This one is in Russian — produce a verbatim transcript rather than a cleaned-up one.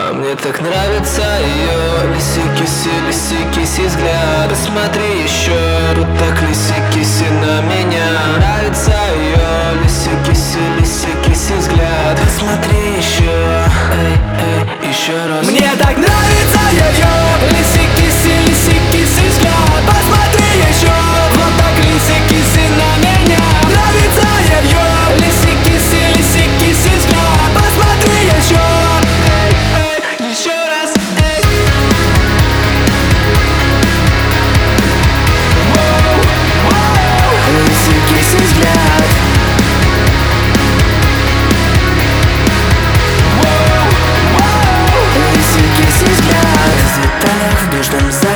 А мне так нравится ее лиси-киси, лиси-киси взгляд. Посмотри еще, вот так лиси-киси на меня. Нравится ее лиси-киси, лиси-киси взгляд. Посмотри еще, эй, эй, еще раз. Мне так нравится ее лиси-киси, лиси-киси взгляд. Посмотри еще, вот так лиси-киси на меня. Нравится ее лиси-киси, лиси-киси взгляд. Посмотри еще, эй, эй, еще раз, эй. Воу, воу, лиси-киси взгляд. Воу, воу, лиси-киси взгляд. В деталях в бежном зале